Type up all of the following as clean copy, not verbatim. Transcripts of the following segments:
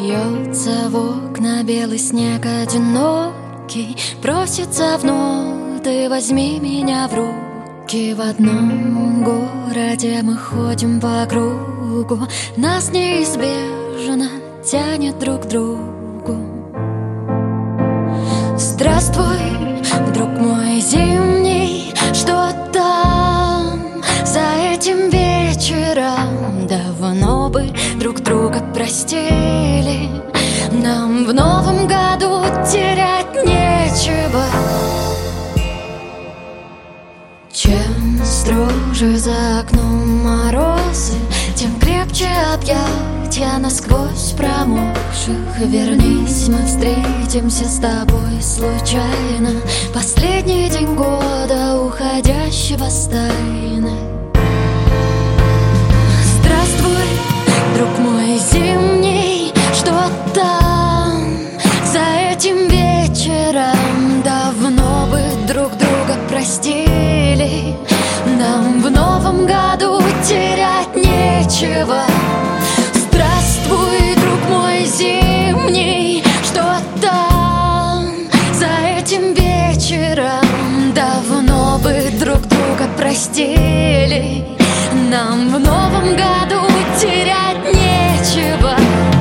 Льется в окна белый снег одинокий, просится вновь, ты возьми меня в руки. В одном городе мы ходим по кругу, нас неизбежно тянет друг к другу. Здравствуй, друг мой зимний, что там за этим вечером? Давно бы друг друга простили, нам в новом году терять нечего. Чем строже за окном морозы, тем крепче объятия насквозь промокших. Вернись, мы встретимся с тобой случайно, последний день года, уходящего с тайной. Здравствуй, друг мой зимний, что там за этим вечером? Давно бы друг друга простили, нам в новом году терять нечего. Здравствуй, друг мой зимний, что там за этим вечером? Давно бы друг друга простили, нам в новом году терять нечего.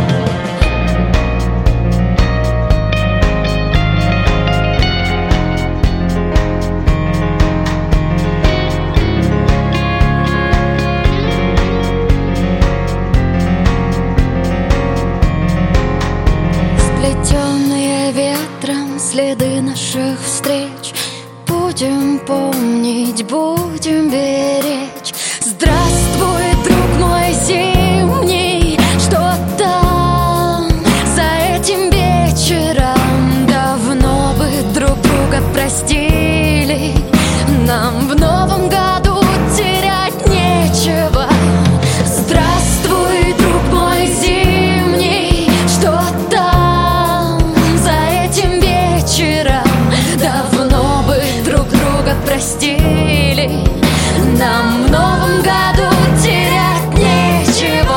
Сплетенные ветром следы наших встреч будем помнить, будем беречь. Здравствуй, друг мой зимний, что там за этим вечером? Давно бы друг друга простили, нам в новом году терять нечего. Здравствуй, друг мой зимний, что там за этим вечером? Давно бы друг друга простили, нам в новом году терять нечего.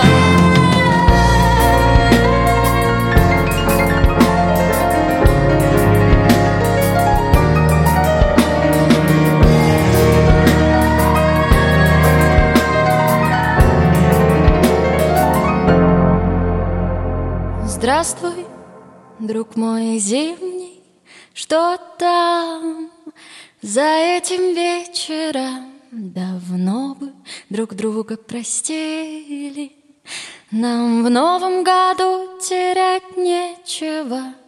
Здравствуй, друг мой зимний, что там за этим вечером? Давно бы друг друга простили, нам в новом году терять нечего.